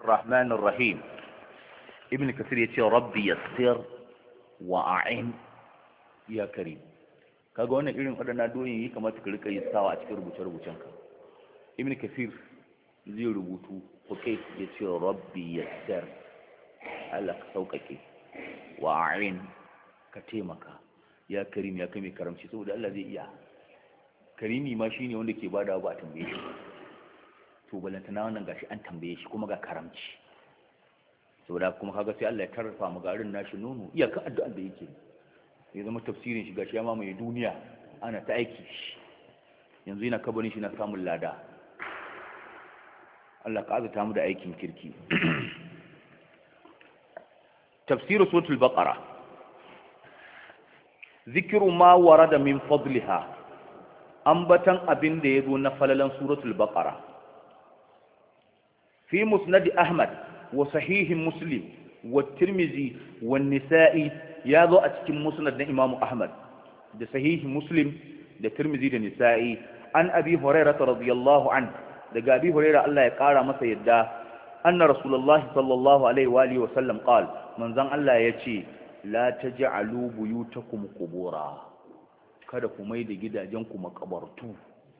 الرحمن الرحيم. ابن كثير يقول ربي يسر وأعين يا كريم. kaga wannan irin waɗannan addu'o'in yi kamata ka rika yi sawa a cikin rubuce-rubucenka. Ibn Kathir zai rubutu kai ya ce rabbi yassir, Allah ka sauƙaƙe, wa a'in ka taimaka, ya karim ya kai mai karamci, saboda Allah zai iya. Karimi ma shine wanda ke bada ba a tambaye shi, to balantana wannan gashi an tambaye shi kuma ga karamci, saboda kuma kaga sai Allah ya tarrafa mu garin nashi nono iyakan addu'an da yake ya zama tafsirin shi gashi ya mamaye duniya, ana ta aiki shi yanzu yana kabarin shi na samun lada. Allah ka azata mu da aikin kirki. Tafsir suratul baqara, zikru ma warada min fadliha, ambatan abin da yazo na falalan suratul baqara. Fi musnad Ahmad wa sahih Muslim wa Tirmidhi wa Nisa'i, ya zo a cikin musnad na Imam Ahmad da sahihi Muslim da Tirmidhi da Nisa'i, an Abi Hurairah radiyallahu anhu, daga Abi Hurairah Allah ya kara masa yadda, anna Rasulullah sallallahu alaihi wa alihi wa sallam qala, manzon Allah yace la taj'alu buyutakum qubura, kada ku mai da gidajen ku makabartu.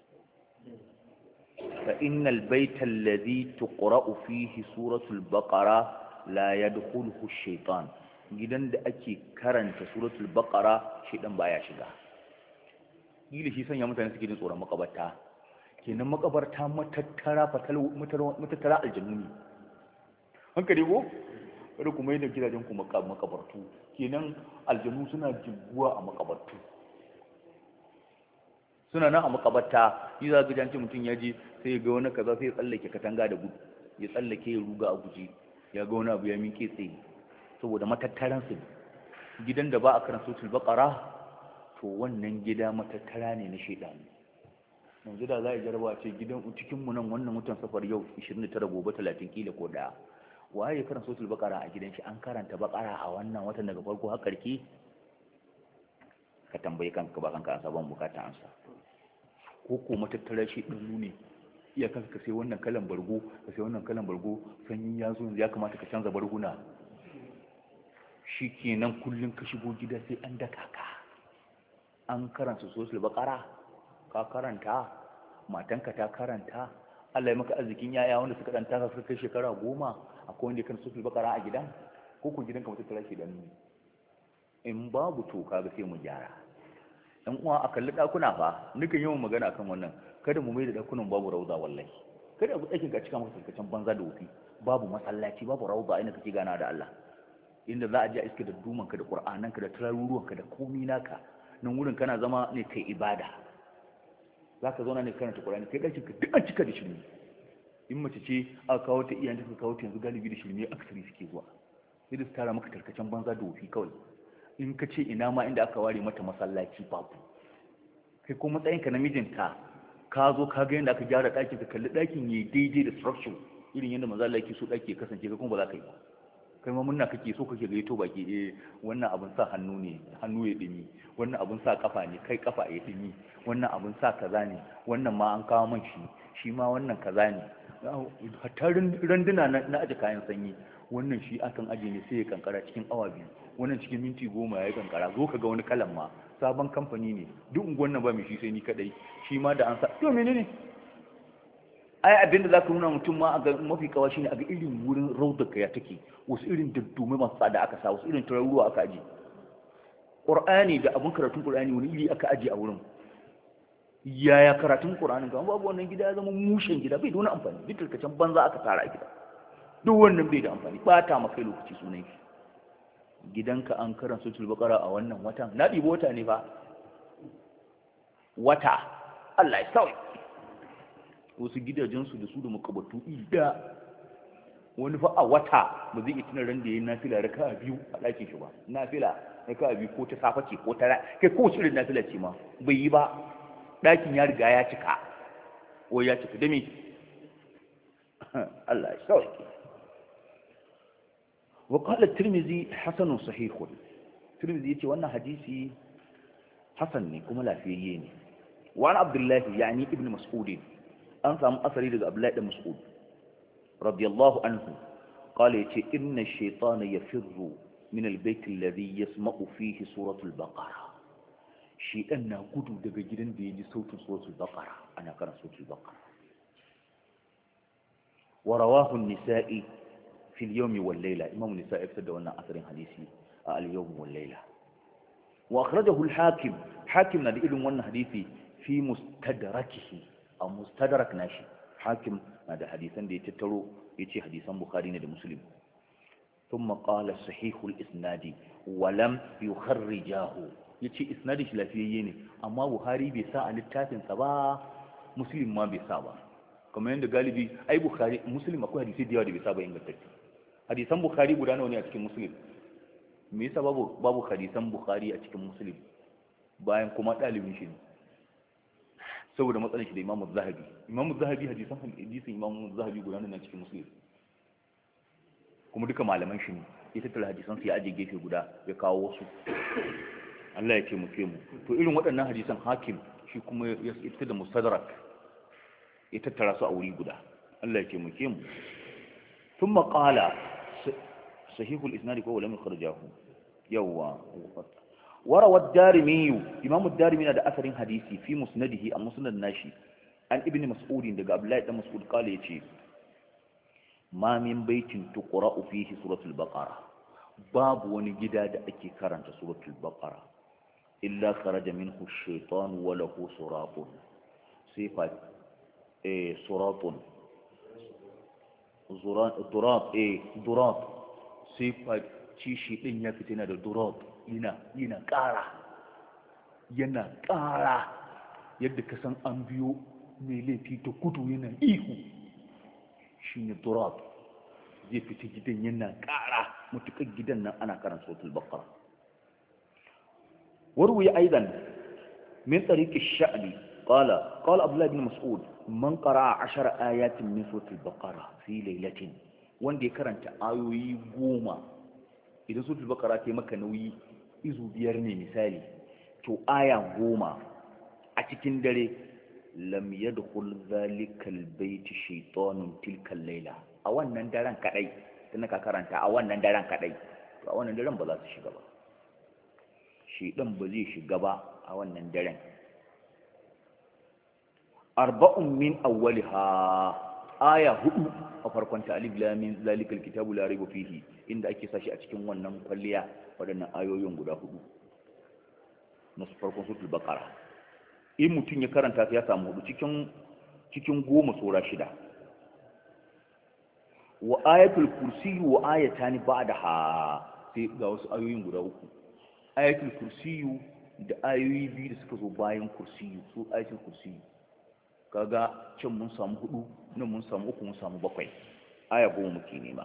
Fa innal bayta alladhi tuqra'u fihi suratul baqara la yadkhuluhu ash-shaytan, gidan da ake karanta suratul baqara shedan baya shiga. Gili shi sanya mutane suke jin tsoron makabarta, kenan makabarta matattara aljannu ne. Hankali ko kada kuma yadda gidajen ku makabartu, kenan aljannu suna jiguwa a makabartu, suna nan a makabarta. Yi za ga mutum ya je sai ya ga wani kaza sai ya tsallake katanga da gudu, ya tsallake ya ruga a guje, ya ga wani abu ya miƙe tsaye, saboda matattaransu gidan da ba a karanta suratul baqara, to wannan gida matattara ne na shedani. yanzu da za a jarba ce gidan cikin mu nan wannan mutan safar yau 29 gobe 30 kila ko daya, waye karanta suratul baqara a gidan shi? An karanta baqara a wannan watan daga farko har karki? Ka tambayi kanka ba kanka an saban bukatan ansa. Ko ko matattara shi din ne iya kanka ka sai wannan kalan bargo, ka sai wannan kalan bargo, sanyi ya zo ya kamata ka canza barguna. Shi kenan kullum ka shigo gida sai an daka ka, an karanta suratul baqara, ka karanta, matanka ta karanta, Allah ya maka arzikin yaya wanda suka danta ka suka kai shekara 10, akwai wanda ya karanta suratul baqara a gidan, ko ku gidanka mutum tara shi dan ne. In babu to kaga sai mu gyara. Dan uwa a kalli dakuna fa, nukan yawan magana akan wannan, kada mu mai da dakunan babu rauza wallahi. Kada abu tsakin ka cika maka sarkacen banza da wufi, babu masallaci, babu rauza inda kake gana da Allah, inda za a je a iske da dumanka da ƙur'ananka da turaruruwanka da komi naka. Nan wurin kana zama ne kai ibada, za ka zauna ne karanta ƙur'ani, kai ɗakin ka duk an cika da shirme. In mace ce aka kawo ta iyayen suka kawo ta yanzu galibi da shirme aksari suke zuwa, sai da su tara maka tarkacen banza da wofi kawai. In ka ce ina ma inda aka ware mata masallaci babu. Kai ko matsayinka na mijinta, ka zo ka ga yadda aka gyara ɗakin, ka kalli ɗakin yayi daidai da structure irin yadda manzo Allah yake so ɗaki ya kasance, kai kuma ba za ka yi ba. Kai ma munna kake so kake gaito baki, wannan abun sa hannu ne, hannu ya dimi, wannan abun sa kafa ne, kai kafa ya dimi, wannan abun sa kaza ne, wannan ma an kawo man shi ma wannan kaza ne. Hatta randuna na aje kayan sanyi, wannan shi akan aje ne sai ya kankara cikin awa 2, wannan cikin minti 10 ya kankara. Zo ka ga wani kalan ma sabon kamfani ne, duk unguwan nan ba mai shi sai ni kadai, shi ma da an sa to menene. Ai abinda za ka nuna mutum ma a ga mafi kawa shine a ga irin wurin raudarka ya take, wasu irin daddumai masu tsada aka sa, wasu irin turaruwa aka aji ƙur'ani da abin karatun ƙur'ani wani iri aka aji a wurin. Yaya karatun ƙur'anin ka? Babu wannan gida ya zama mushen gida, bai da wani amfani, duk tarkacen banza aka tara a gida, duk wannan bai da amfani, ɓata maka lokaci sunan shi. Gidanka an karanta suratul baqara a wannan watan, na ɗibo wata ne fa, wata Allah ya sauya. Wasu gidajensu da su da makabatu ida, wani fa a wata ba zai iya tuna ran da ya yi nafila raka'a 2 a ɗakin shi ba. Nafila raka'a 2 ko ta safa ce ko ta kai ko shirin nafila ce ma bai yi ba, ɗakin ya riga ya cika, ko ya cika da me. Allah ya sauke. Wa qala Tirmidhi hasanun sahihun, Tirmidhi yace wannan hadisi hasan ne kuma lafiyayye ne. Wa an Abdullah yani ibn Mas'ud, an samu asari daga Abdullahi da Mas'ud radiyallahu anhu qala yace inna ash-shaytana yafirru min al-bayt alladhi yasma'u fihi suratul baqara shaytan na gudu daga gidan da yaji sautin suratul baqara ana karanta suratul baqara wa rawahu an-nisa'i fi al-yawm wal layla imam an-nisa'i fitar da wannan asarin hadisi a al-yawm wal layla wa akhrajahu al-hakim hakim na da irin wannan hadisi fi mustadrakihi a mustadrak nashi hakim na da hadisan da ya tattaro yace hadisan bukhari ne da muslim thumma qala sahihul isnadi wa lam yukharrijahu yace isnadi shi lafiyayye ne amma bukhari bai sa a littafin sa ba muslim ma bai sa ba kamar yanda galibi ai bukhari muslim akwai hadisi da yawa da bai sa ba ingantacce hadisan bukhari guda nawa ne a cikin muslim me yasa babu hadisan bukhari a cikin muslim bayan kuma dalibin shi ne saboda matsalar shi da imamu zahabi hadisin imamu zahabi guda nan cikin muslim kuma duka malaman shi ne ya tattara hadisan su ya aje gefe guda ya kawo wasu Allah ya ce mu to irin waɗannan hadisan hakim shi kuma ya fita da mustadrak ya tattara su a wuri guda Allah ya ce mu thumma qala sahihul isnad ko lam yakhrajahu yawa وروى الدارمي امام الدارمي ده اثرين حديثي في مسنده المسند ناشي عن ابن مسعود daga Abdullahi dan Mas'ud kale yace ma min baitin tuqra'u fihi suratul baqara babu wani gida da ake karanta suratul baqara illa kharaja minhu ash-shaytan wa lahu suratun sifa suratun durat sifa ci shi din ya fitina da durat yana ƙara yadda ka san an biyo mai laifi ta kudu yana ihu shi ne turab zai fita gidan yana ƙara matuƙar gidan nan ana karanta suratul baqara warwi aidan min tariqi ash-sha'bi qala abdullah ibn mas'ud man qara'a 10 ayatin min suratul baqara fi laylatin wanda ya karanta ayoyi 10 idan suratul baqara ta maka nauyi izu 5 ne misali to aya 10 a cikin dare lam yadkhul zalikal bayti shaytanun tilkal layla a wannan daren kadai tun ka karanta a wannan daren kadai to a wannan daren ba za su shiga ba shaytan ba zai shiga ba a wannan daren arba'un min awwaliha aya 4 a farkon ta alif lam mim zalikal kitabu la rayba fihi inda ake sashi a cikin wannan kwalliya wadannan ayoyin guda 4 na farkon suratul baqara in mutun ya karanta ya samu 4 cikin 10 sura 6 wa ayatul kursi wa ayatani ba'daha sai ga wasu ayoyin guda 3 ayatul kursi da ayoyi biyu da suka zo bayan kursi su ayatul kursi kaga can mun samu 4 nan mun samu 3 mun samu 7 aya 10 muke nema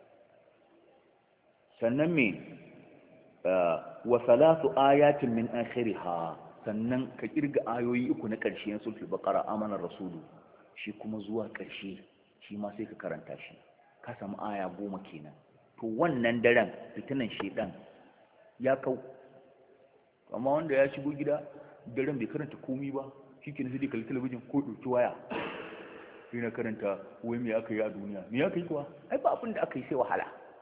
sannan me wa salatu ayatin min akhiriha sannan ka kirga ayoyi 3 na ƙarshe na suratul baqara amanar rasulu shi kuma zuwa ƙarshe shi ma sai ka karanta shi ka samu aya 10 kenan to wannan daren fitinan shedan ya kau amma wanda ya shigo gida daren bai karanta komai ba shike ne sai dai kalli talabijin ko ɗauki waya sai na karanta wai me aka yi a duniya me aka yi kuwa ai ba abin da aka yi sai wahala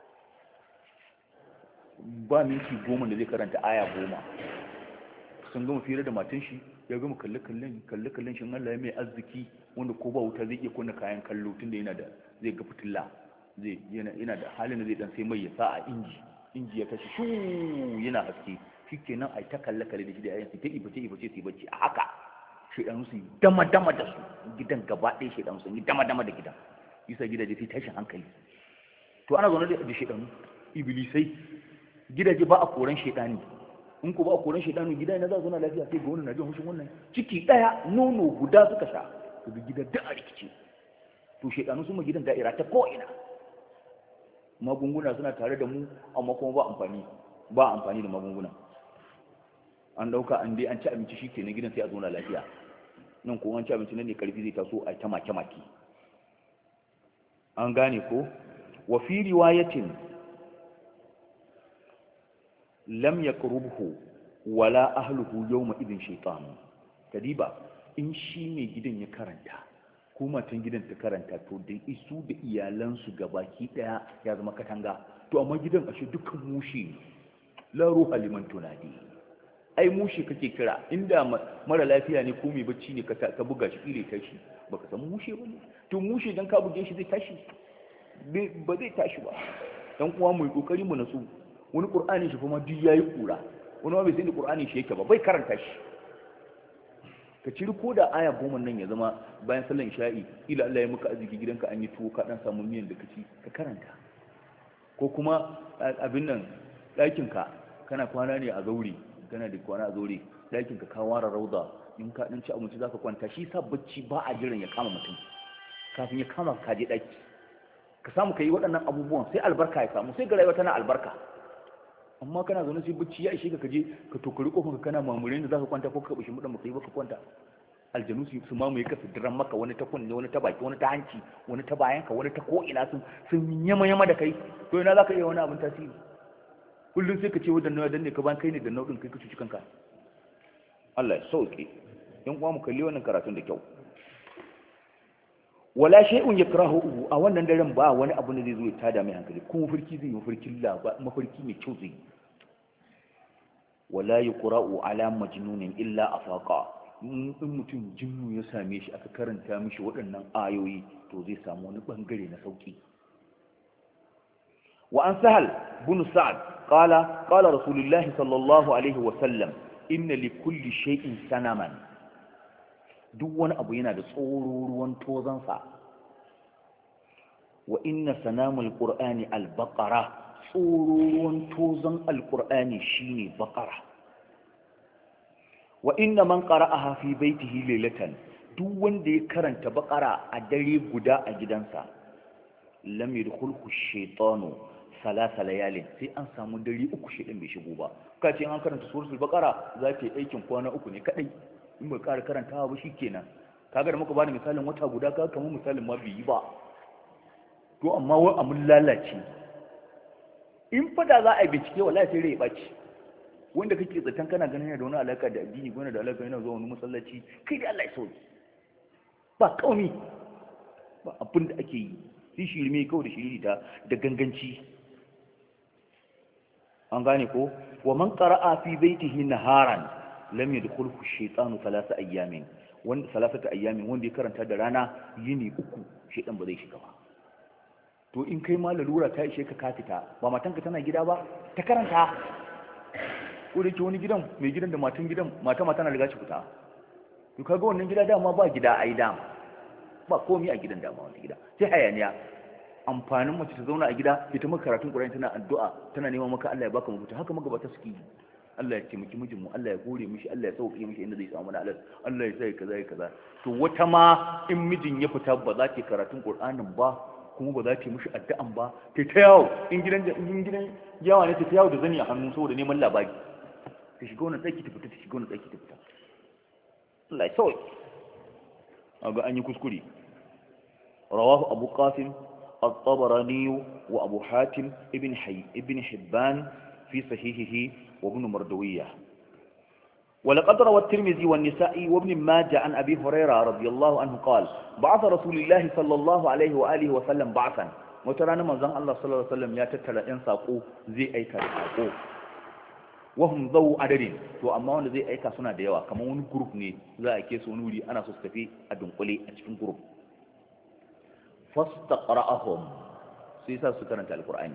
ba minti 10 da zai karanta aya 10 sun gama fira da matan shi ya gama kalle-kallen shi Allah ya mai arziki wanda ko ba wuta zai iya kunna kayan kallo tunda yana da zai ga fitilla zai yana da halin da zai dan sai mai ya sa a inji ya tashi shu yana haske shikenan ai ta kalle-kalle da shi da ayyansu ta ibace su bacci a haka shedanu su dama da su gidan gaba ɗaya shedanu su yi dama da gidan yasa gidaje sai tashin hankali to ana zaune da shedanu iblisai gidaje ba a koran shedani in ko ba a koran shedani gida na za su na lafiya sai ga wannan na jin hushin wannan ciki daya nono guda suka sha to gida da a rikice to shedanu sun ma gidan da'ira ta ko ina magunguna suna tare da mu amma kuma ba amfani da magunguna an dauka an dai an ci abinci shi ke na gidan sai a zo na lafiya nan ko an ci abinci nan ne karfi zai taso a ta make an gane ko wa fi riwayatin lam yaqrubhu wala ahluhu yawma idin shaytan kadiba in shi ne gidan ya karanta ko matan gidan ta karanta to da isu da iyalansu gabaki daya ya zama katanga. To amma gidan ashe dukkan mushi la ruha liman tunadi. Ai mushi kake kira, inda mara lafiya ne ko mai bacci ne ka buga shi ile tashi, baka san mushi ba ne. To mushi dan ka buge shi zai tashi ba zai tashi ba. Dan uwa mu yi kokari mu natsu. Wani qur'ani shi kuma duk yayi kura, wani ma bai san qur'ani shi yake ba, bai karanta shi. Ka ciri ko da aya 10 nan ya zama bayan sallan isha'i, ila Allah ya maka arziki gidanka an yi tuwo ka dan samu miyan da kaci ka karanta. Ko kuma abin nan ɗakinka kana kwana ne a zaure, kana da kwana a zaure, ɗakinka ka ware rauda, in ka ɗan ci abinci za ka kwanta. Shi sa bacci ba a jiran ya kama mutum, kafin ya kama ka je ɗaki ka samu ka yi waɗannan abubuwan, sai albarka ya samu, sai ga rayuwa tana albarka. Amma kana zaune sai bacci ya ishe ka kaje ka tokari kofin ka kana mamurin da za ka kwanta, ko ka kaɓa mudan baka yi baka kwanta. Aljanu su mamaye ka su diran maka, wani ta kunne, wani ta baki, wani ta hanci, wani ta bayanka, wani ta ko'ina sun yama da kai. To ina za ka iya wani abin tasiri? Kullum sai ka ce wadannan ya danne ka bayan kai ne da nau'in kai ka cuci kanka. Allah ya sauke. Yan uwa mu kalli wannan karatun da kyau. Wala shay'un yakrahu, a wannan daren ba wani abu ne zai zo ya tada mai hankali, ko mafarki zai yi mafarki mai kyau zai yi. Wala yuqra'u ala majnunin illa afaqa. In mutum jinnu ya same shi aka karanta mishi waɗannan ayoyi to zai samu wani bangare na sauki. Wa an Sahal bin Sa'ad qala Rasulullahi sallallahu alaihi wa sallam, inna li kulli shay'in sanaman. Duk wani abu yana da tsororuwan tozansa. Wa inna sanamul qur'ani al-baqara, tsororuwan tozan al-qur'ani shine baqara. Wa inna man qara'aha fi baitihi laylatan, duk wanda ya karanta baqara a dare guda a gidansa, lam yadkhulhu shaytanu salasa layalin, sai an samu dare uku shedan bai shigo ba. Kace an karanta suratul baqara za ta yi aikin kwana uku ne kadai, in ba ƙara karantawa ba shikenan. Kaga da muka bani misalin wata guda, kaga kamar misalin ma bai yi ba. To amma wai amun lalace, in fada za a yi bincike wallahi sai rai ya baci. Wanda kake zaton kana ganin yana da wani alaka da addini, ko yana da alaka yana zuwa wani masallaci, kai da Allah ya sauke. Ba kaumi ba abin da ake yi, sai shirme kawai da shiriri da ganganci. An gane ko? Wa man qara'a fi baitihi naharan lam yadkhulhu shaytanu thalatha ayyamin, wanda salasata ayyamin, wanda ya karanta da rana yini uku shaytan ba zai shiga ba. To in kai ma lalura ta ishe ka fita, ba matanka tana gida ba ta karanta. Ko da ke wani gidan, mai gidan da matan gidan, mata na riga shi fita. To kaga wannan gida dama ba gida ai dama, ba komai a gidan dama wani gida, sai hayaniya. Amfanin mace ta zauna a gida, ita maka karatun Qur'ani, tana addu'a, tana neman maka Allah ya baka mafita. Haka magabata suke yi. Allah ya taimaki mijinmu, Allah ya gore mishi, Allah ya sauke mishi inda zai samu na halal, Allah ya sai kaza ya kaza. To wata ma in mijin ya fita ba za ta karatun Qur'anin ba, kuma ba za ta mishi addu'an ba, ta yawo in gidan yawa ne, ta yawo da zani a hannu saboda neman labari. Ta shiga wannan tsaki ta fita, ta shiga wannan tsaki ta fita. Allah ya sauke. Aga an yi kuskure. Rawahu Abu Qasim الطبراني وأبو حاتم ابن حبان في صحيحه وابن مردوية. ولقد روى الترمذي والنسائي وابن ماجه عن أبي هريرة رضي الله عنه قال بعث رسول الله صلى الله عليه وآله وسلم بعثا. وترانا من زن الله صلى الله عليه وسلم يتتلى إنساقو زي أيكا رساقو وهم ذو عدد. تو أما وانا زي أيكا سنة ديوا كما ون جروب ني زي أيكي سونولي أنا سستفي أدنقلي أجفن جروب. فاستقرأهم سيسا سكرنت القرآن.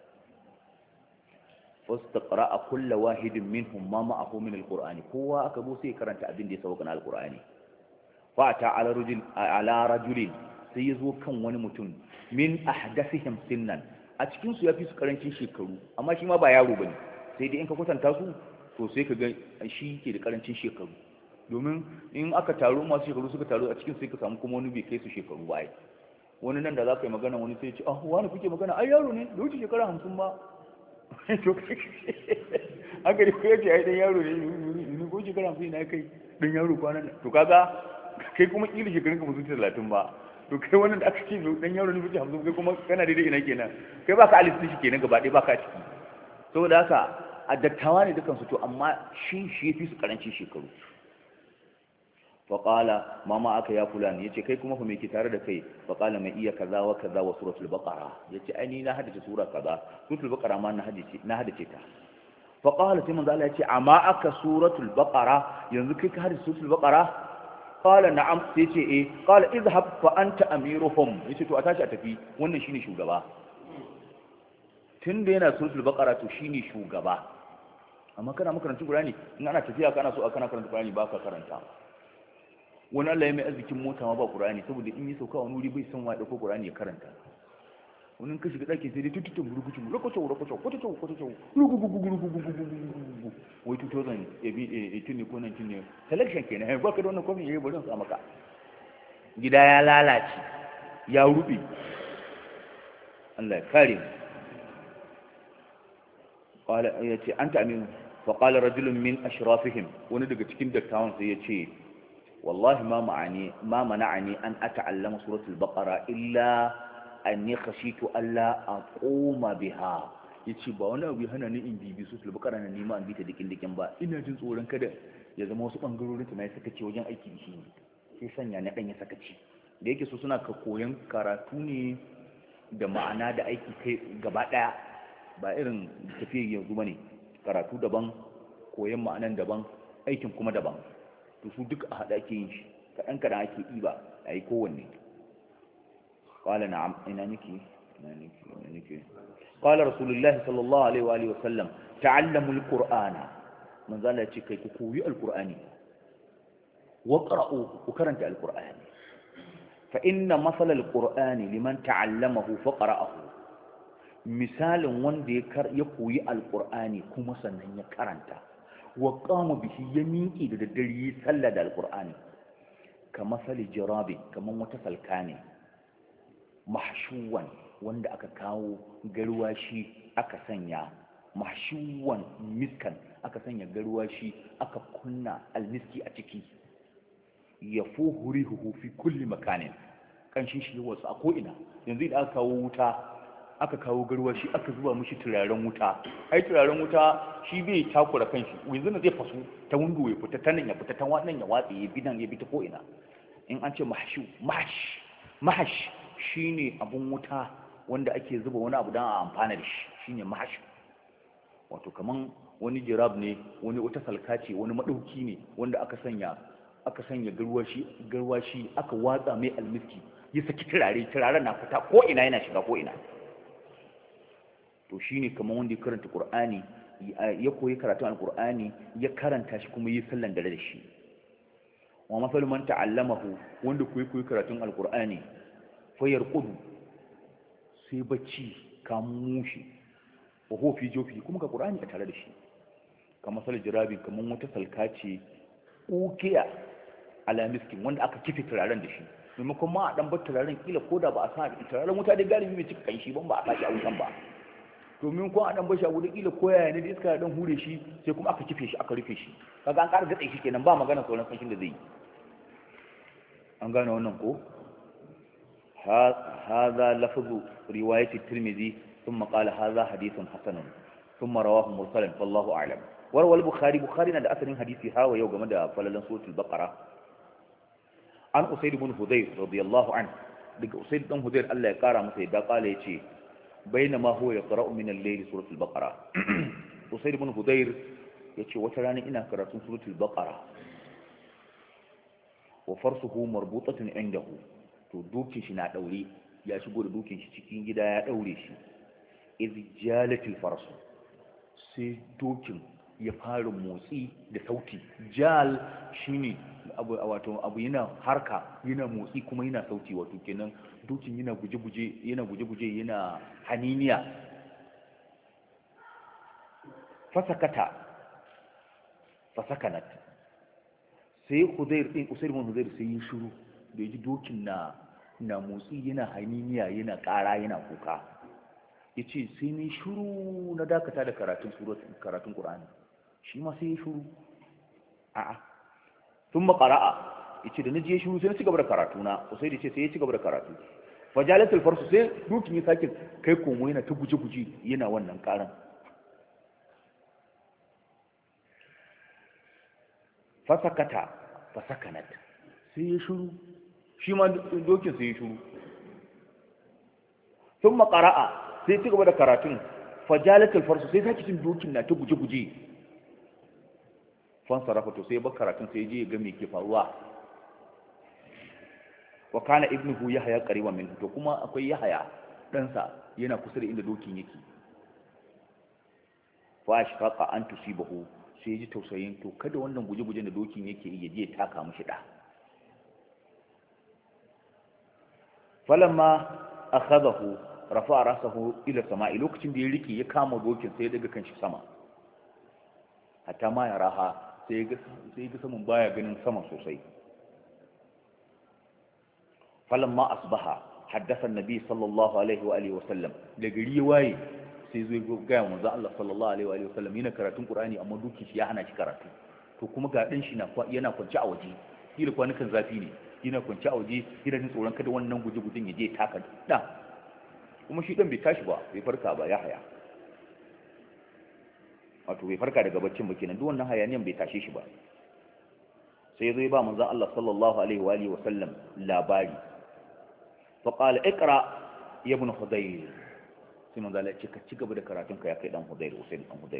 فاستقرأ كل واحد منهم ما معه من القرآن. هو أكبو سيكرنت أبين دي سوكنا القرآن. فأتى على رجل سيزو كم ونمتون من أحدثهم سنا. أتكين سيافي سكرنتين شكرو أما شما بايارو بني سيدي إنك فتن تاسو to sai ka ga shi ke da karancin shekaru, domin in aka taro masu shekaru suka taro a cikin sai ka samu kuma wani bai kai su shekaru ba. Wani nan da za ka yi magana wani sai ce wani kuke magana ai yaro ne da wuce shekara 50 ba. Haka da kuka ce ai dan yaro ne ko shekara 50 na kai dan yaro kwanan nan. To kaga kai kuma kila shekarun ka ba su 30 ba. To kai wannan da aka ce dan yaro ne wuce 50 kai kuma kana daidai ina kenan, kai baka alisti shi kenan gaba ɗaya baka ciki. Saboda haka a dattawa ne dukansu, to amma shi fi su karancin shekaru. faƙala mama aka ya fulani ya ce kai kuma fa me ke tare da kai faƙala mai iya kaza wa kaza wa suratul baqara ya ce ai ni na haddace sura kaza suratul baqara ma na haddace ta faƙala sai manzo Allah ya ce amma aka suratul baqara yanzu kai ka haddace suratul baqara qala na'am sai ce eh qala izhab fa anta amiruhum yace to a tashi a tafi wannan shine shugaba tunda yana suratul baqara to shine shugaba amma kana makarantun Qur'ani in ana tafiya kana so kana karanta Qur'ani ba ka karanta wani Allah ya mai arzikin mota ma ba Qur'ani saboda in yi sauka wani wuri bai san wa dauko Qur'ani ya karanta wani ka shiga daki sai dai tututun rukucin rukucin wai 2018 ne ko 19 ne selection kenan ba ka da wannan kwami yayi bari su maka gida ya lalace ya rubi Allah ya kare mu qala yace anta amin fa qala rajulun min ashrafihim wani daga cikin dattawan sai yace wallahi ma mana'ani an ata'allama suratul baqara illa anni khashitu alla aquma biha yace ba wani abu hana ni in bibi suratul baqara na nima an bi ta dikin ba ina jin tsoron kada ya zama wasu bangarorin ta mai sakaci wajen aiki da shi sai sanya na dan ya sakaci da yake so suna ka koyan karatu ne da ma'ana da aiki kai gaba daya ba irin tafiyar yanzu bane karatu daban koyan ma'anan daban aikin kuma daban to su duk a hada ake yin shi kadan ake ɗiba a yi kowanne qala na'am ina nake qala rasulullahi sallallahu alaihi wa alihi wasallam ta'allamu alqur'ana man zalla ce kai ku koyi alqur'ani wa qara'u ku karanta alqur'ani fa inna masal alqur'ani liman ta'allamahu fa qara'ahu misalin wanda ya koyi alqur'ani kuma sannan ya karanta wa qama bihi ya miƙi da daddare sallah da alqur'ani kama sali jarabi kaman wata salka ne mahshuwan wanda aka kawo garwashi aka sanya mahshuwan miskan aka sanya garwashi aka kunna almiski a ciki yafuhu rihuhu fi kulli makanin kanshin shi wasu a ko ina yanzu idan aka kawo wuta aka kawo garwashi aka zuba mishi turaren wuta ai turaren wuta shi bai takura kanshi yanzu ne zai faso ta windo ya fita ta nan ya fita ta wannan ya watsi ya bidan ya bi ta ko ina in an ce mahash shine abun wuta wanda ake zuba wani abu dan a amfana da shi shine mahash wato kaman wani jirab ne wani wata salka ce wani madauki ne wanda aka sanya garwashi aka watsa mai almiski ya saki turaren na fita ko ina yana shiga ko ina to shine kamar wanda ya karanta Qur'ani ya koyi karatun Al-Qur'ani ya karanta shi kuma yi sallan dare da shi wa masalu man ta'allamahu wanda koyi karatun Al-Qur'ani fa yarqudu sai bacci kamun shi wa huwa fi jofi kuma ga Qur'ani a tare da shi kamar sal jirabin kamar wata salka ce ukiya ala miskin wanda aka kife turaren da shi maimakon ma a dan bar turaren kila koda ba a sa turaren wuta da galibi bai cika kanshi ban ba a saki a wutan ba domin ko a dan bashi a gudu kila koya ne da iska dan hure shi sai kuma aka kife shi aka rufe shi kaga an ƙara gatsa shi kenan ba magana sauran sakin da zai yi an gane wannan ko hadha lafzu riwayat at-Tirmidhi thumma qala hadha hadithun hasan thumma rawahu mursalan wallahu a'lam warwal bukhari na da asalin hadisi hawa yau game da falalan suratul baqara an usayd ibn hudayr radiyallahu anhu daga usayd ibn hudayr Allah ya kara masa yadda kala yace bainama huwa yaqra'u min al-layl suratul baqara usayd ibn hudayr yace wata rana ina karatun suratul baqara wa farsuhu marbutatun indahu to dokin shi na daure ya shigo da dokin shi cikin gida ya daure shi iz jalatil farsu sai dokin ya fara motsi da sauti jal shine abu yana harka yana motsi kuma yana sauti wato kenan dokin yana guje-guje yana haniniya fasakanat sai Usayd ibn Hudayr sai yi shiru da yaji dokin na motsi yana haniniya yana ƙara yana kuka yace sai ni shiru na dakata da karatun Qur'ani shi ma sai ya shuru sun makara'a ya ce da na je shuru sai na ci gaba da karatu na sai da ce sai ya ci gaba da karatu fajalatul farsu sai dukin ya sake kai komo yana ta guje-guje yana wannan karan fasakanat sai ya shiru, shi ma dokin sai ya shiru. sun makara'a sai ci gaba da karatun, fajalatul farsu sai sake cin dokin na ta guje-guje. fan sarrafa to sai bar karatun sai je ga me ke faruwa. wa kana ibnuhu yahya qariban min, to kuma akwai yahya ɗansa yana kusa da inda dokin yake. fa ashfaqa an tusibahu, sai ya ji tausayin to kada wannan guje-guje da dokin yake ya je ya taka mishi da. falamma akhadahu rafa'a rasahu ila sama'i, lokacin da ya rike ya kama dokin sai ya daga kanshi sama, hatta ma ya raha sai ya ga saman baya ganin sama sosai. falamma asbaha haddasa annabi sallallahu alaihi wa alihi wa sallam, da gari waye sai zai ga manzo Allah sallallahu alaihi wa alihi wa sallam yana karatun Qur'ani amma dokin shi ya hana shi karatu. To kuma ga dan shi yana kwance a waje, kila kwanukan zafi ne, yana kwance a waje, yana jin tsoron kada wannan guje-gujen ya je taka dan. Kuma shi dan bai tashi ba, bai farka ba, ya haya, wato bai farka daga baccin ba kenan, duk wannan hayaniyan bai tashe shi ba. sai zai ba manzon Allah sallallahu alaihi wa alihi wa sallam labari, fa qala iqra ya ibn hudayr, sai manzon Allah ya ce ka ci gaba da karatun ka ya kai dan hudayr, Usayd dan hudayr.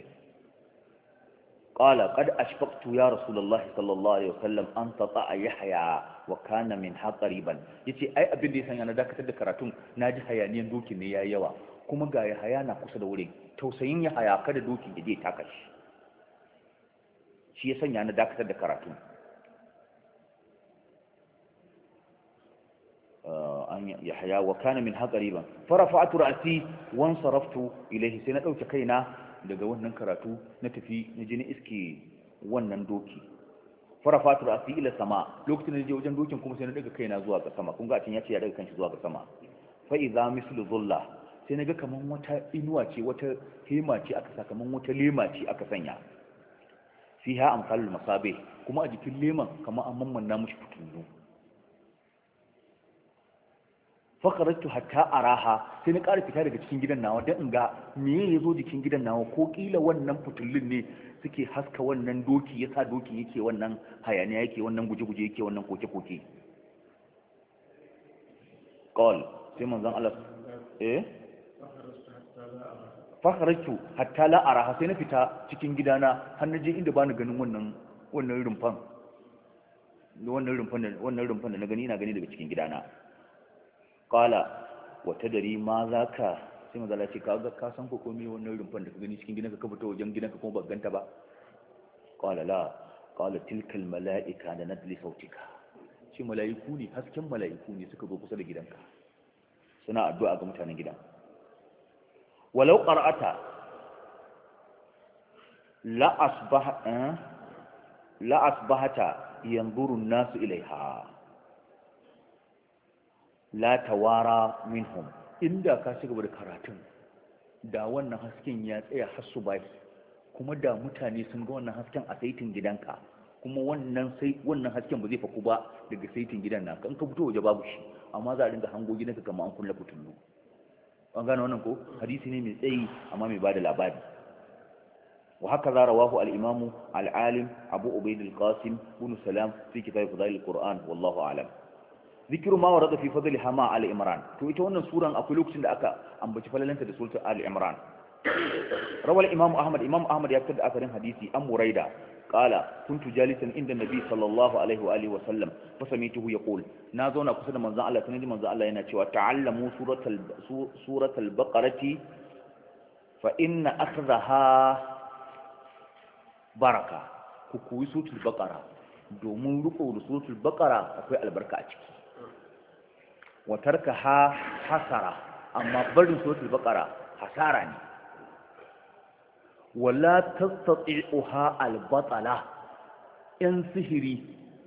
qala qad ashfaqtu ya rasulullah sallallahu alaihi wa sallam an tata yahya wa kana min haqariban, yace ai abin da ya sanya na dakatar da karatun, naji hayaniyan dokin ne yayi yawa, kuma ga Yahaya na kusa da wurin, tausayin Yahaya kada dokin ya je taka shi ya sanya na dakatar da karatu. Yahaya wa kana min haqariban farafa'tu ra'si wa saraftu ilayhi, sai na dauke kaina daga wannan karatu na tafi na je na iske wannan doki. farafa'tu ra'si ila sama, lokacin da je wajen dokin kuma sai na daga kaina zuwa ga sama, kun ga tin yace ya daga kanshi zuwa ga sama. fa idza mislu dhulla, sai naga kaman wata inuwa ce, wata hema ce aka saka, kaman wata lema ce aka sanya. fiha amsalul masabe, kuma a jikin leman kaman an mammanna mushi fitulu. fakaratu hatta araha, sai na ƙara fita daga cikin gidan nawa don in ga me ya zo jikin gidan nawa, ko ƙila wannan fitullun ne suke haska wannan doki, ya sa doki yake wannan hayaniya, yake wannan guje-guje, yake wannan koke-koke. ƙawal sai manzan Allah fakaratu hatta la araha, sai na fita cikin gidana har na je inda ba ni ganin wannan rumfan da na gani, ina gani daga cikin gidana. Kala wata dari ma za ka, sai mazala ce ka san ko komai wannan rumfan da ka gani cikin gidanka, ka fito wajen gidanka kuma ba ganta ba. Kala la, kala tilkal mala'ika da nadli sautika, ce mala'iku ne, hasken mala'iku ne suka zo kusa da gidanka suna addu'a ga mutanen gidan. walau qara'ata la asbahata yanzuru an-nasu ilaiha la tawara minhum, inda ka ci gaba da karatun da wannan hasken ya tsaya har su bai, kuma da mutane sun ga wannan hasken a saitin gidanka, kuma wannan hasken ba zai faku ba daga saitin gidan naka, in ka fito waje babu shi, amma za a dinga hango gidanka kamar an kulle fitullu. an gane wannan ko? hadisi ne mai tsayi amma mai bada labari. wa haka za rawahu al-imamu al-alim abu ubaid al-qasim ibn salam fi kitab fadail al-quran, wallahu a'lam. zikiru ma warada fi fadli hama ali imran, to ita wannan suran akwai lokacin da aka ambaci falalanta da sultan ali imran. rawal imam ahmad ya fitar da asarin hadisi an muraida qala kuntu jalisan inda nabi sallallahu alaihi wa alihi wa sallam fa samituhu yaqul, na zauna kusa da manzon Allah, tunaji manzon Allah yana cewa ta'allamu suratal baqarati fa inna akhdaha baraka, ku koyi suratul baqara domin riko da suratul baqara akwai albarka a ciki. wa tarkaha hasara, amma barin suratul baqara hasara ne. wala tastati'uha albatala, yan sihiri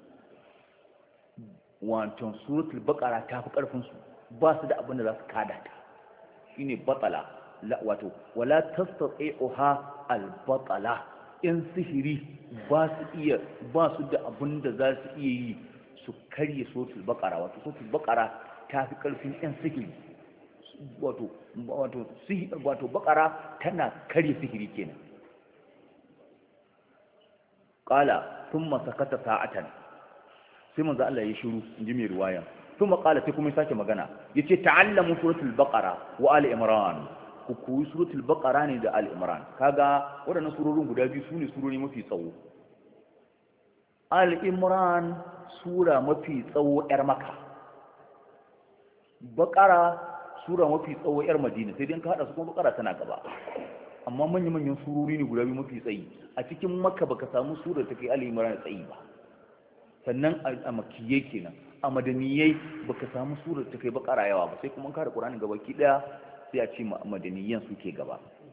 wato suratul baqara ta fi karfin su, ba su da abin da za su kada ta, shine batala. wato wala tastati'uha albatala, yan sihiri ba su da abin da za su iya yi su karye suratul baqara. wato suratul baqara ta fi ƙarfin 'yan sihiri, wato bakara tana karya sihiri kenan. ƙala sun masakata sa'atan, sai manzo Allah ya shiru inji mai riwaya kuma qala sai kuma ya sake magana yace ta'allamu suratul baqara wa ali imran ku koyi suratul baqara ne da ali imran kaga wadannan surorin guda biyu sune surori mafi tsawo ali imran sura mafi tsawo yar makka baqara sura mafi tsawo yar madina sai dai ka hada su kuma baqara tana gaba amma manyan surori ne guda biyu mafi tsayi a cikin makka baka samu surar ta kai ali imran tsayi ba sannan a makiyai kenan a madaniyai baka samu surar ta kai bakara yawa ba sai kuma ka da qur'ani gaba ki daya sai a ce madaniyan suke gaba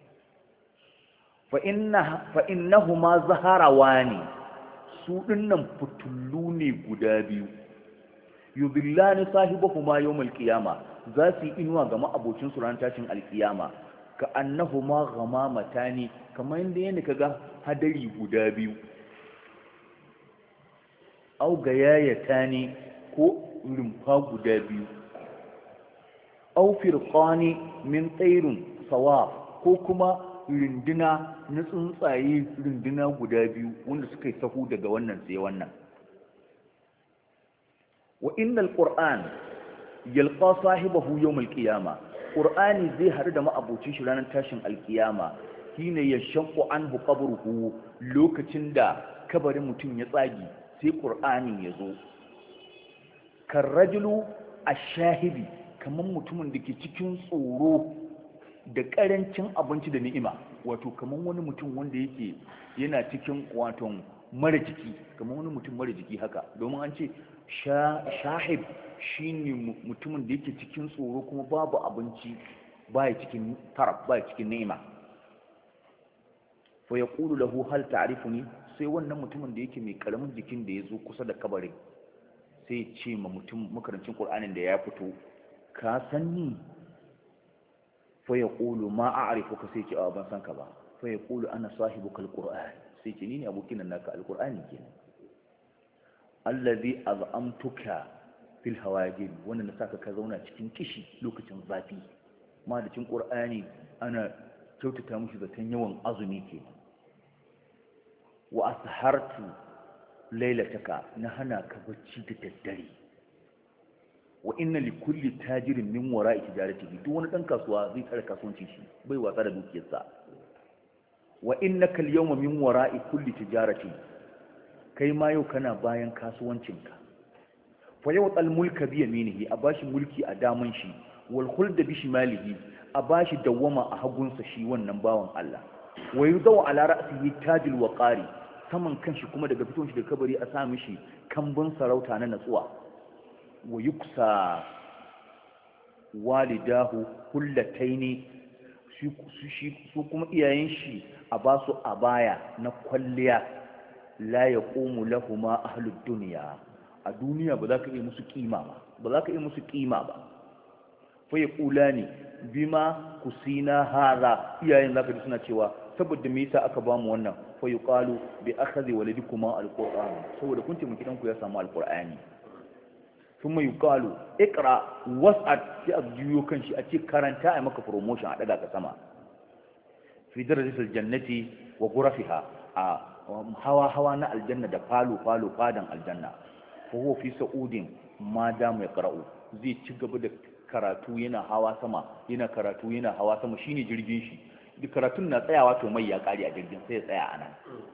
fa innahuma zaharawani su dinnan fitullu ne guda biyu yudillani sahibahuma yawmal qiyama za su yi inuwa ga ma'abocin su ran tashin alkiyama ka annahuma ghamamatani kamar yanda kaga hadari guda biyu au gayayatani ko rumfa guda biyu au firqani min tsairun sawa ko kuma rinduna na tsuntsaye rinduna guda biyu wanda suka yi sahu daga wannan sai wannan wa innal qur'an yalqa sahibahu yawm alqiyama qur'ani zai haɗu da ma'abocin shi ranar tashin alqiyama shine yashaqqu anhu qabruhu lokacin da kabarin mutum ya tsagi sai qur'ani ya zo karrajulu ash-shahidi kaman mutumin da ke cikin tsoro da karancin abinci da ni'ima wato kaman wani mutum wanda yake yana cikin wato mara jiki kaman wani mutum mara jiki haka domin an ce shahib shine mutumin da yake cikin tsoro kuma babu abinci baya cikin taraf baya cikin ni'ima fa yaqulu lahu hal ta'rifuni sai wannan mutumin da yake mai karamin jikin da ya zo kusa da kabarin sai ce ma mutum makarancin qur'anin da ya fito ka san ni fa yaqulu ma a'rifuka sai ce a ban san ka ba fa yaqulu ana sahibuka alquran sai ce ni ne abokin nan naka alqurani kenan allazi az'amtuka fil hawajin wannan saka ka zauna cikin kishi lokacin zafi ma da cin qur'ani ana kyautata mushi zaton yawan azumi kenan wa ashartu lailataka na hana ka bacci da daddare wa inna li kulli tajirin min wara'i tijaratihi duk wani dan kasuwa zai tsara kasuwancin shi bai wasa da dukiyarsa wa innaka al-yawma min wara'i kulli tijarati kai ma yau kana bayan kasuwancinka fa yau al-mulka bi yaminihi a bashi mulki a daman shi wal khulda bi shimalihi a bashi dawwama a hagunsa shi wannan bawan Allah wa yudau ala ra'sihi tajil waqari saman kanshi kuma daga fitowar shi da kabari a sa mishi kambun sarauta na natsuwa wa yuksa walidahu kullataini su kuma iyayen shi a basu abaya na kwalliya la yaqumu lahumu ahlud dunya a duniya ba za ka iya musu kima ba fa yaqulani bima kusina hadha iyayen zaka ji suna cewa saboda me yasa aka bamu wannan fa yuqalu bi akhadhi waladikuma alquran saboda kun ce mukidan ku ya samu alqurani kuma yuqalu iqra was'ad sai a juyo kanshi a ce karanta ai maka promotion a daga ka sama fi darajatil jannati wa ghurafiha a hawa na aljanna da falo fadan aljanna fa huwa fi sa'udin ma da mai qara'u zai ci gaba da karatu yana hawa sama shine jirgin shi duk karatun na tsayawa to mai ya kare a jirgin sai ya tsaya anan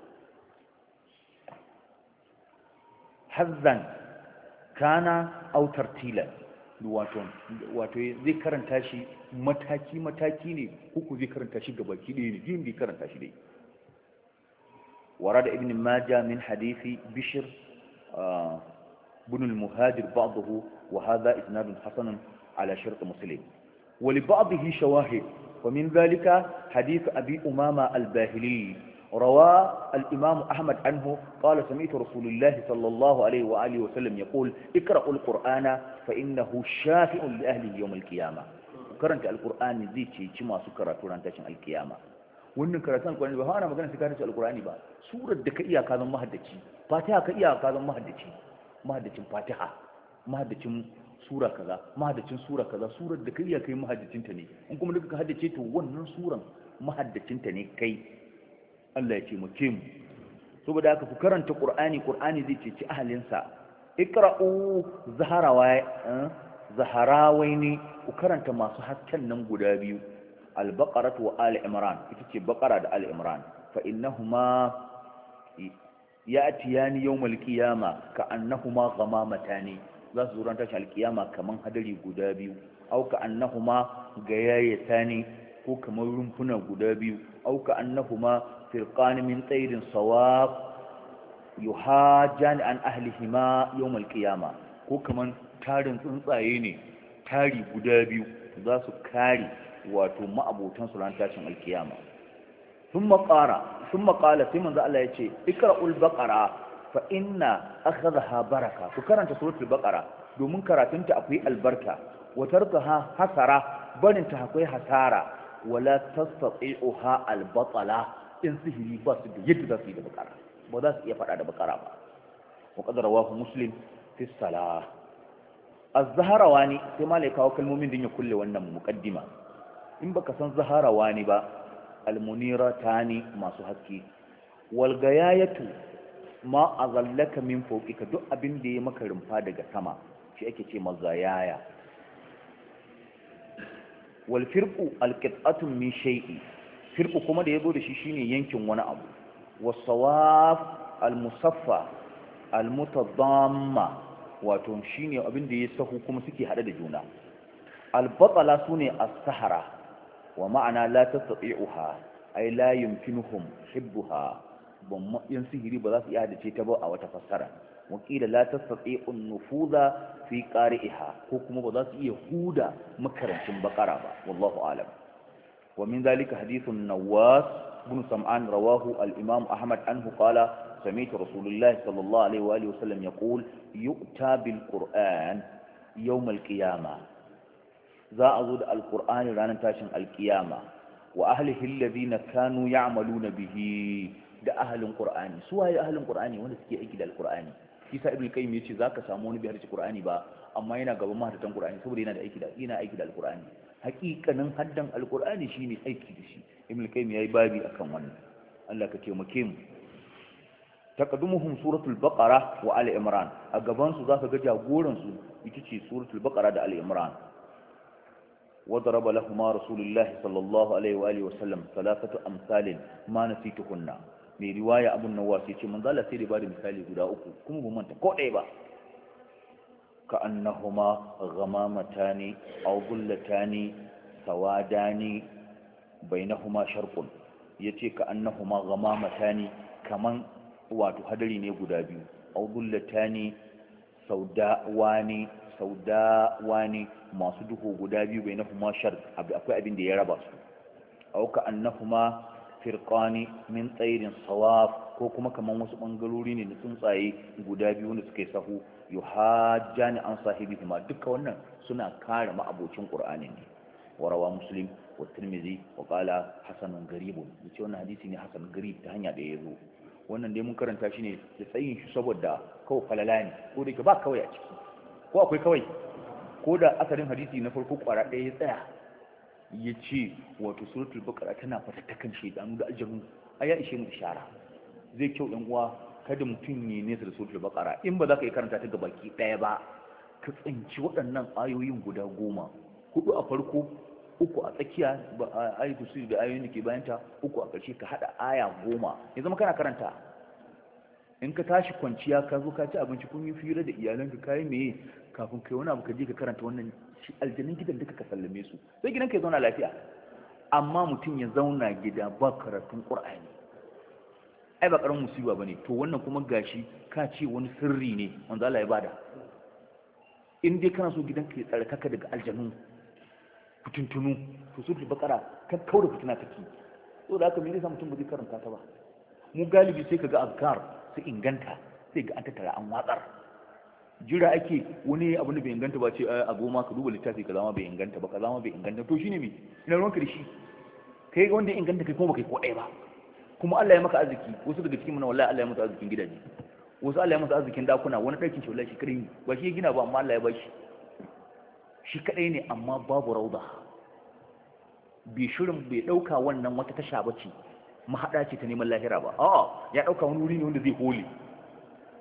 hazzan kana aw tartilan wato zai karanta shi mataki ne kuku zai karanta shi gabaki ɗaya ne jin zai karanta shi dai ورد ابن ماجه من حديث بشر بن المهاجر بعضه وهذا إسناد حسن على شرط مسلم ولبعضه شواهد ومن ذلك حديث أبي أمامة الباهلي روى الإمام أحمد عنه قال سمعت رسول الله صلى الله عليه وآله وسلم يقول اقرأوا القرآن فإنه شافع لأهله يوم القيامة karanta alqur'ani zai ceci masu karatu ran tashin alkiyama wannan karatun alqur'ani ba ana magana sai ka tace alqur'ani ba surar da ka iya ka zama mahaddaci fatiha ka iya ka zama mahaddacin fatiha mahaddacin sura kaza surar da ka iya kai mahaddacin ta ne in kuma duka ka haddace to wannan suran mahaddacin ta ne kai Allah ya ce mu saboda haka ku karanta qur'ani zai ceci ahalinsa iqra'u zaharawaini ku karanta masu hasken nan guda biyu al-baqarah wa al-imran ita ce baqara da al-imran fa innahuma ya'tiyani yawmal qiyama ka annahuma ghamamatan za su zuranta shi al-qiyama kaman hadari guda biyu au ka annahuma gayayatani ko kamar rumfuna guda biyu au ka annahuma firqan min tayrin sawab yuhajjan an ahlihima yawmal qiyama ko kaman tarin tsuntsaye ne tari guda biyu za su kare wato ma'abotan su ran tashin alkiyama thumma qala sai manzo Allah yace ikra'ul baqara fa inna akhadha baraka ku karanta suratul baqara domin karatunta akwai albarka wa tarkaha hasara barin ta akwai hasara wala tastati'uha albatala in sihiri ba su da yadda za su yi da baqara ba za su iya fada da baqara ba wa qad rawahu muslim fi salah az-zaharawani sai malai kawo kalmomin din ya kulle wannan muqaddima in baka san zaharawani ba almuniratani masu haske wal gayayatu ma azallaka min fawqika duk abin da ya maka rumfa daga sama shi ake ce mazayaya wal firqu alqit'atu min shay'i firqu kuma da yazo da shi shine yankin wani abu was sawaf al musaffa al mutadamma wato shine abin da ya sahu kuma suke hade da juna al batala sune as-sahara wa ma'ana la tastati'uha ay la yumkinuhum hibbuha ban yan sihiri ba za su iya dace ta ba a wata fassara wakila la tastati'u nufuza fi qari'iha ko kuma ba za su iya huda makarancin bakara ba wallahu alam wa min dhalika hadithun nawas ibn sam'an rawahu al-imam ahmad anhu qala sami'tu rasulullah sallallahu alaihi wa alihi wasallam yaqul yu'ta bil qur'an yawm al-qiyamah za a zo da alqur'ani ranar tashin alqiyama wa ahlihi alladhina kanu ya'maluna bihi da ahalin qur'ani su waye ahalin qur'ani wanda suke aiki da alqur'ani isa ibnu qayyim yace zaka samu wani bai harci qur'ani ba amma yana gaban mahaddatan qur'ani saboda yana aiki da alqur'ani haƙiƙanin haddan alqur'ani shine aiki da shi ibnu qayyim yayi babi akan wannan Allah ka taimake mu taqaddumuhum suratul baqara wa ali imran a gaban su zaka ga jagoran su ita ce suratul baqara da ali imran وضرب لهما رسول الله صلى الله عليه وآله وسلم ثلاثة أمثال ما نسيتهن mai riwaya abun nawas yace manzo Allah sai da bada misali guda uku kuma ba manta ko ɗaya ba ka annahuma ghamamatani aw bullatani sawadani bainahuma sharqun yace ka annahuma ghamamatani kaman wato hadari ne guda biyu aw bullatani saudawani masu duhu guda biyu bainahuma sharq akwai abin da ya raba su aw ka annahuma firqani min tsairin sawaf ko kuma kaman wasu bangarori ne na tsuntsaye guda biyu da suka yi sahu yuhajjani an sahibihima duka wannan suna kare ma'abocin qur'ani ne warawa muslim wa tirmidhi wa qala hasanun garibun yace wannan hadisi ne hasan garib ta hanya da yazo wannan dai mun karanta shi ne da tsayin shi saboda kawai falala ne ko da ba kawai a ciki ko akwai kawai ko da asalin hadisi na farko kwara ɗaya ya tsaya ya ce wato suratul baqara tana fatattakan shaidanu da aljanu a ya ishe mu ishara zai kyau ɗan uwa kada mutum ne nesa da suratul baqara in ba za ka yi karanta ta gabaki ɗaya ba ka tsinci waɗannan ayoyin guda 10 hudu a farko uku a tsakiya ayatul kursi da ayoyin da ke bayanta uku a ƙarshe ka hada aya 10 ya zama kana karanta in ka tashi kwanciya ka zo ka ci abinci kun yi fira da iyalanka kai meye kafin kai wani abu ka je ka karanta wannan shi aljannin gidan duka ka sallame su sai gidan ka ya zauna lafiya amma mutum ya zauna gida ba karatun qur'ani ai ba karamin musiba bane to wannan kuma gashi ka ce wani sirri ne wanda Allah ya bada in dai kana so gidan ka ya tsare kaka daga aljannu fitintunu to su bakara ka kaura fitina take to da haka me yasa mutum ba zai karanta ta ba mu galibi sai kaga azkar su inganta sai ga an tattara an watsar jira ake wani abu da bai inganta ba ce a goma ka duba littafi ka zama bai inganta ba ka zama bai inganta to shine me ina ruwanka da shi kai wanda ya inganta kai kuma baka ko ɗaya ba kuma Allah ya maka arziki wasu daga cikin mana wallahi Allah ya musu arzikin gidaje wasu Allah ya musu arzikin dakuna wani ɗakin shi wallahi shi kadai ne ba shi ya gina ba amma Allah ya bashi shi kadai ne amma babu rauda bai shirin bai dauka wannan wata tasha bace mahaɗa ce ta neman lahira ba a'a ya ɗauka wani wuri ne wanda zai hole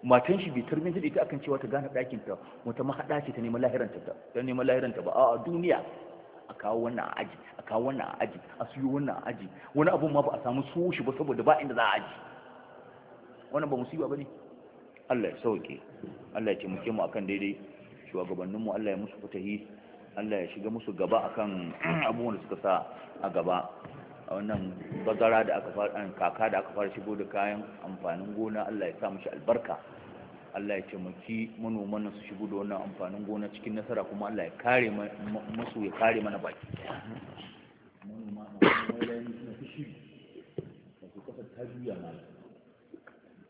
matan shi bai tarbiyyantar da ita akan cewa ta gane ɗakin ta wata mahaɗa ce ta neman lahiranta ta neman lahiranta ba a duniya a kawo wannan a aji a kawo wannan a aji a siyo wannan a aji wani abun ma ba a samu su shi ba saboda ba inda za a aji wannan ba musiba ba ne. Allah ya sauke, Allah ya taimake mu akan daidai, shugabanninmu Allah ya musu fitahi, Allah ya shiga musu gaba akan abubuwan da suka sa a gaba. A wannan bazara da aka fara kaka da aka fara shigo da kayan amfanin gona, Allah ya sa mushi albarka, Allah ya taimaki manoman su shigo da wannan amfanin gona cikin nasara, kuma Allah ya kare musu, ya kare mana baki manoma na wani rani suna fushi da su kasar ta juya mana